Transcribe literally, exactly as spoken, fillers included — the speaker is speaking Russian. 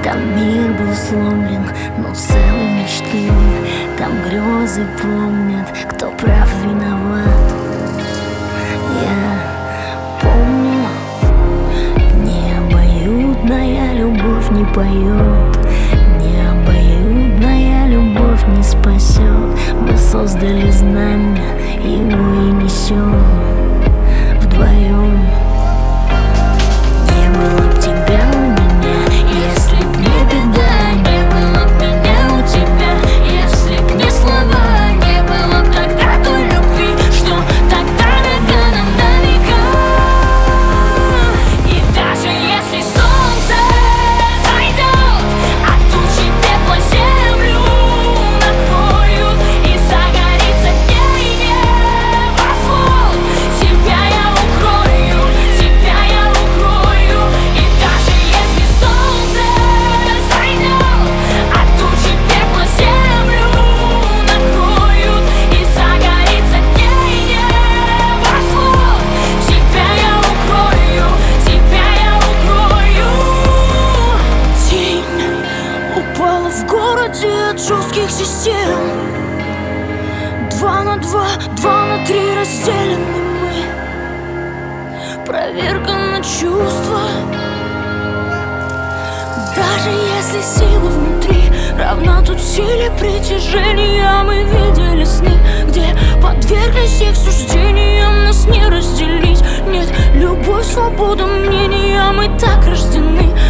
Там мир был сломлен, но целы мечты. Там грезы помнят, кто прав, виноват. Я помню, необоюдная любовь не поет, необоюдная любовь не спасет. Мы создали знамя, его и несем вдвоем. Не было б тебя у меня, если б не беда. Не было б меня у тебя, если б не слова. Не было б тогда той любви, что тогда дорога нам до века. И даже если солнце зайдет, а тучи пепла землю накроют, и загорится дней небосвод, тебя я укрою, тебя я укрою. И даже если солнце зайдет, а тучи пепла землю накроют, и загорится дней небосвод, тебя я укрою, тебя я укрою. Тень упала в городе от жестких систем. Два на два, два на три разделены мы. Проверка на чувства. Даже если сила внутри равна тут силе притяжения, мы видели сны, где подверглись их суждениям. Нас не разделить. Нет, любовь, свобода мнения, мы так рождены.